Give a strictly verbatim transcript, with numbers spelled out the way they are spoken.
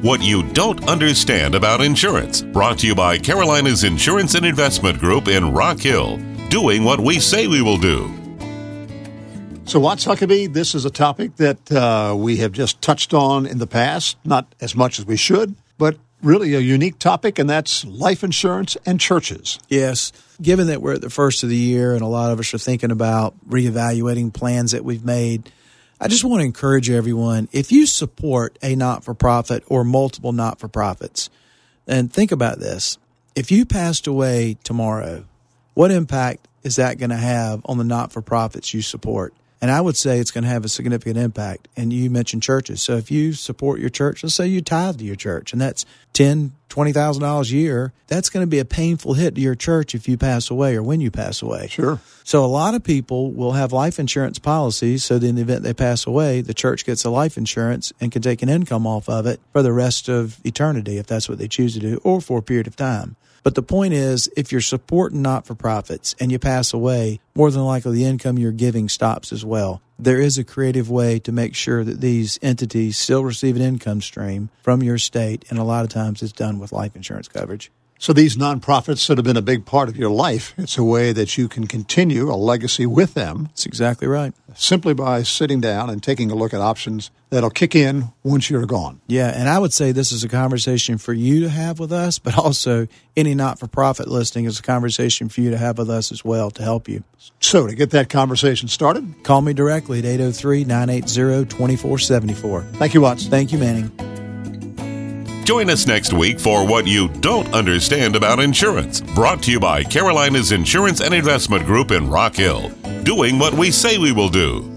What You Don't Understand About Insurance. Brought to you by Carolina's Insurance and Investment Group in Rock Hill. Doing what we say we will do. So, Watts Huckabee, this is a topic that uh, we have just touched on in the past, not as much as we should, but really a unique topic, and that's life insurance and churches. Yes. Given that we're at the first of the year and a lot of us are thinking about reevaluating plans that we've made, I just want to encourage everyone, if you support a not-for-profit or multiple not-for-profits, then think about this. If you passed away tomorrow, what impact is that going to have on the not-for-profits you support? And I would say it's going to have a significant impact. And you mentioned churches. So if you support your church, let's say you tithe to your church, and that's ten thousand dollars, twenty thousand dollars a year, that's going to be a painful hit to your church if you pass away or when you pass away. Sure. So a lot of people will have life insurance policies so that in the event they pass away, the church gets a life insurance and can take an income off of it for the rest of eternity if that's what they choose to do, or for a period of time. But the point is, if you're supporting not-for-profits and you pass away, more than likely the income you're giving stops as well. There is a creative way to make sure that these entities still receive an income stream from your state, and a lot of times it's done with life insurance coverage. So these nonprofits that have been a big part of your life, it's a way that you can continue a legacy with them. That's exactly right. Simply by sitting down and taking a look at options that'll kick in once you're gone. Yeah, and I would say this is a conversation for you to have with us, but also any not-for-profit listing is a conversation for you to have with us as well to help you. So to get that conversation started, call me directly at eight oh three, nine eight zero, two four seven four. Thank you, Watts. Thank you, Manning. Join us next week for What You Don't Understand About Insurance. Brought to you by Carolina's Insurance and Investment Group in Rock Hill. Doing what we say we will do.